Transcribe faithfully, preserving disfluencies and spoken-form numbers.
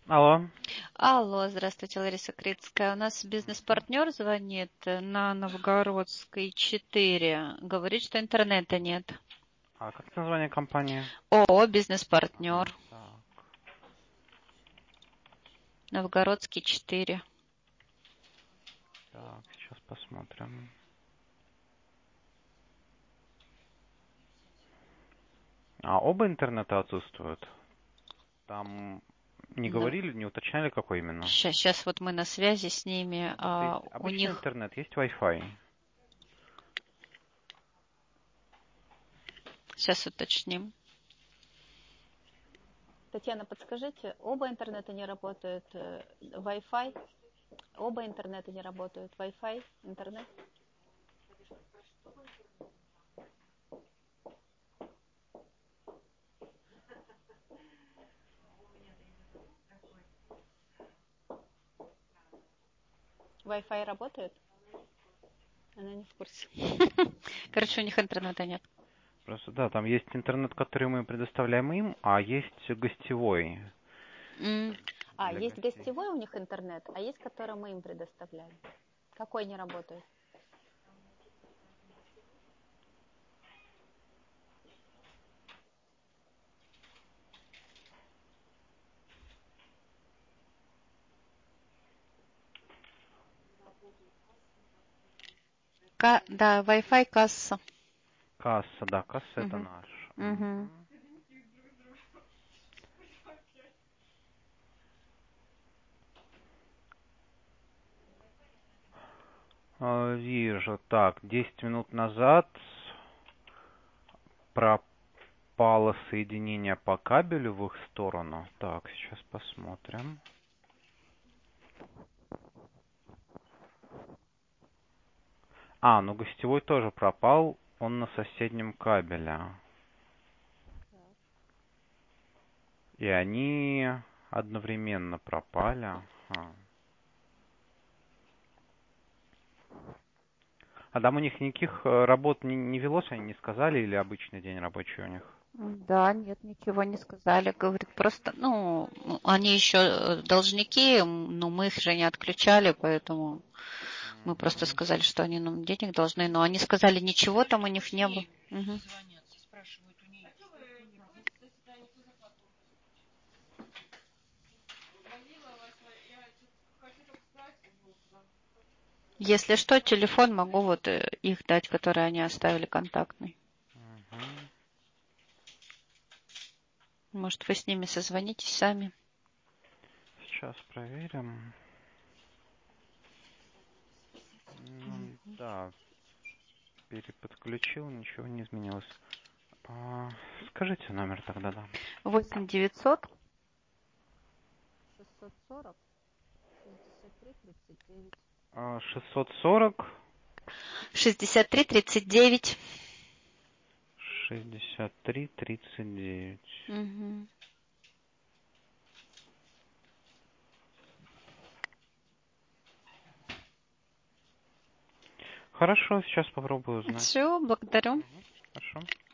Алло. Алло, здравствуйте, Лариса Крицкая. У нас бизнес-партнер звонит э, на Новгородской четыре. Говорит, что интернета нет. А как название компании? ООО «Бизнес-партнер». Так, Новгородский четыре. так, сейчас посмотрим. А оба интернета отсутствуют? Там не Да. говорили, не уточняли, какой именно? Сейчас, сейчас вот мы на связи с ними. Просто А есть у обычный них... интернет, есть Wi-Fi. Сейчас уточним. Татьяна, подскажите, оба интернета не работают? э, Wi-Fi? Оба интернета не работают? Wi-Fi, интернет? Wi-Fi работает? Она не в курсе. Короче, у них интернета нет. Просто да, там есть интернет, который мы предоставляем им, а есть гостевой М. А, для есть гостей. гостевой у них интернет, а есть, который мы им предоставляем. Какой не работает? Ка- да, Wi-Fi касса. Касса, да, касса это Мгм. наш. Мгм. Мгм. А, Вижу, так, десять минут назад пропало соединение по кабелю в их сторону. Так, сейчас посмотрим. А, ну гостевой тоже пропал, он на соседнем кабеле. И они одновременно пропали. Ага. А там у них никаких э, работ не, не велось, они не сказали, или обычный день рабочий у них? Да, нет, ничего не сказали. Говорит, просто, ну, они еще э, должники, м, но мы их же не отключали, поэтому мы просто Мгм. сказали, что они нам денег должны, но они сказали, ничего там у них не было. Мгм. Если что, телефон могу вот э, их дать, которые они оставили контактный. Мгм. Может, вы с ними созвонитесь сами. Сейчас проверим. Ну, да, переподключил, ничего не изменилось. А, скажите номер тогда, да. восемь девятьсот шестьсот сорок шестьдесят три тридцать девять. А, шестьсот сорок шестьдесят три тридцать девять. шестьдесят три тридцать девять. Угу. Хорошо, сейчас попробую узнать. Все, благодарю. Мгм. Хорошо.